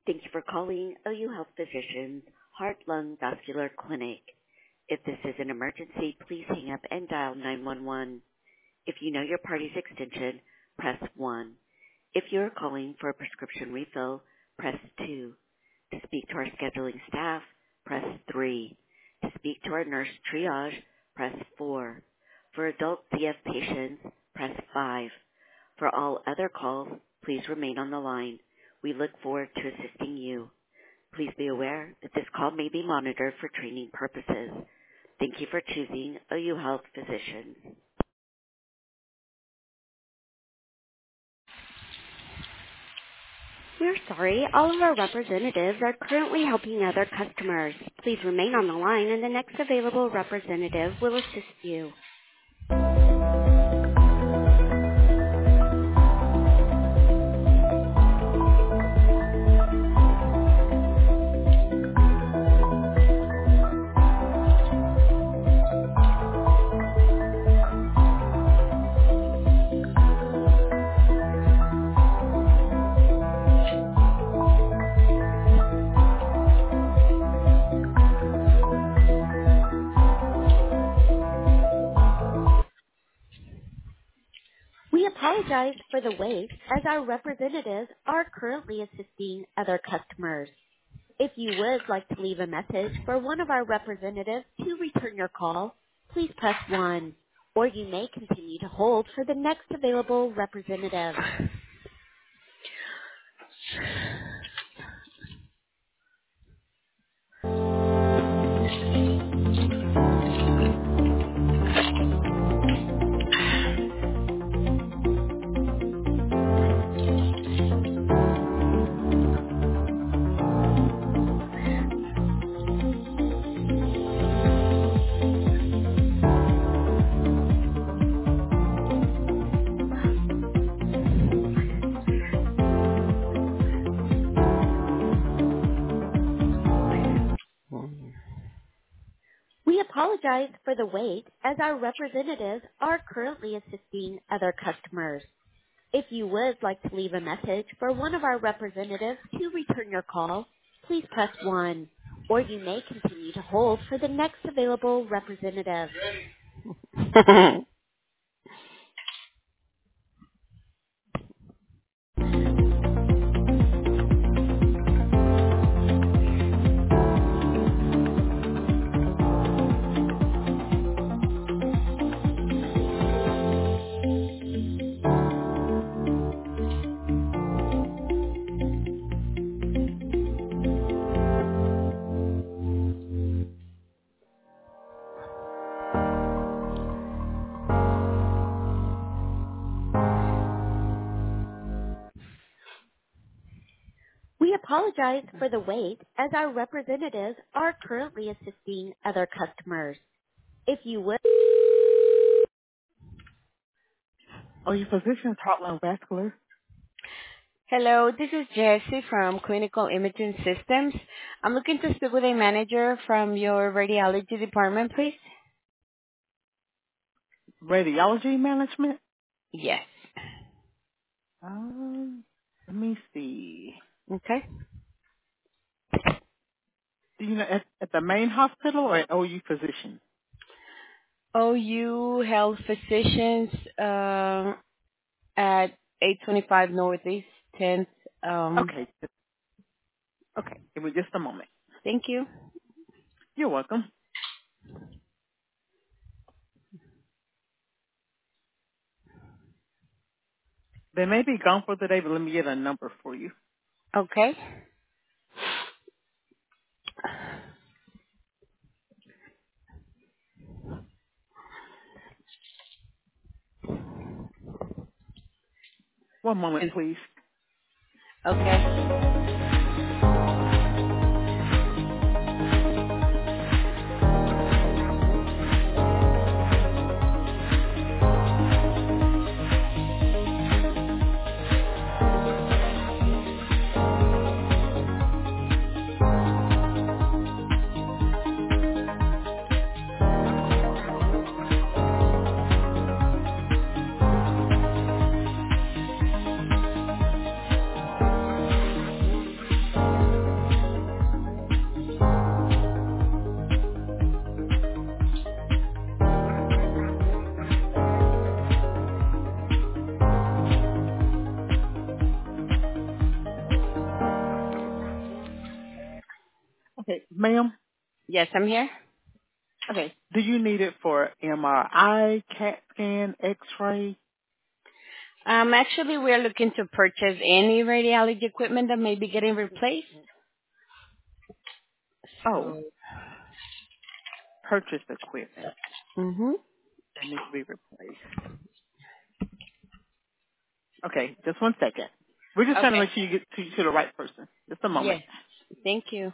Thank you for calling OU Health Physicians Heart Lung Vascular Clinic. If this is an emergency, please hang up and dial 911. If you know your party's extension, press 1. If you are calling for a prescription refill, press 2. To speak to our scheduling staff, press 3. To speak to our nurse triage, press 4. For adult CF patients, press 5. For all other calls, please remain on the line. We look forward to assisting you. Please be aware that this call may be monitored for training purposes. Thank you for choosing OU Health Physicians. We're sorry, all of our representatives are currently helping other customers. Please remain on the line and the next available representative will assist you. We apologize for the wait as our representatives are currently assisting other customers. If you would like to leave a message for one of our representatives to return your call, please press 1, or you may continue to hold for the next available representative. We apologize for the wait as our representatives are currently assisting other customers. If you would like to leave a message for one of our representatives to return your call, please press 1, or you may continue to hold for the next available representative. We apologize for the wait as our representatives are currently assisting other customers. If you would OU Physicians Heartland Vascular. Hello, this is Jessie from Clinical Imaging Systems. I'm looking to speak with a manager from your radiology department, please. Radiology management? Yes. Let me see. Okay. Do you know at the main hospital or at OU Physician? OU Health Physicians at 825 Northeast 10th. Okay. Okay. Give me just a moment. Thank you. You're welcome. They may be gone for the day, but let me get a number for you. Okay. One moment, please. Okay. Okay, ma'am. Yes, I'm here. Okay. Do you need it for MRI, CAT scan, X-ray? Actually, we're looking to purchase any radiology equipment that may be getting replaced. Oh, So, purchase equipment mm-hmm. that needs to be replaced. Okay, just 1 second. We're just trying to Okay. make sure you get to the right person. Just a moment. Yes. Thank you.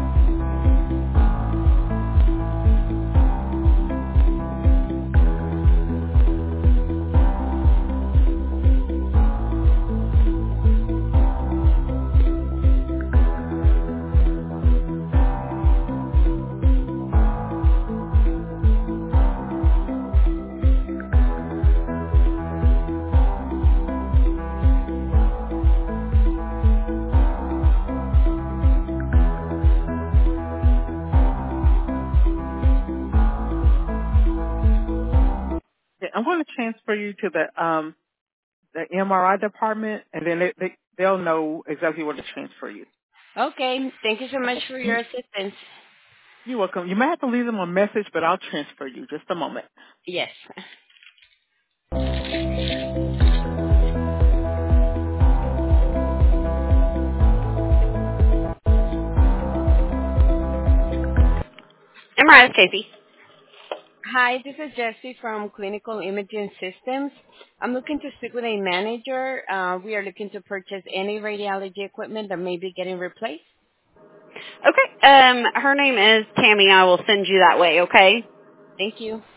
Yeah, I'm going to transfer you to the MRI department, and then they'll know exactly where to transfer you. Okay. Thank you so much Okay. for your assistance. You're welcome. You might have to leave them a message, but I'll transfer you. Just a moment. Yes. MRI, Casey. Hi, this is Jessie from Clinical Imaging Systems. I'm looking to speak with a manager. We are looking to purchase any radiology equipment that may be getting replaced. Okay. Her name is Tammy. I will send you that way, okay? Thank you.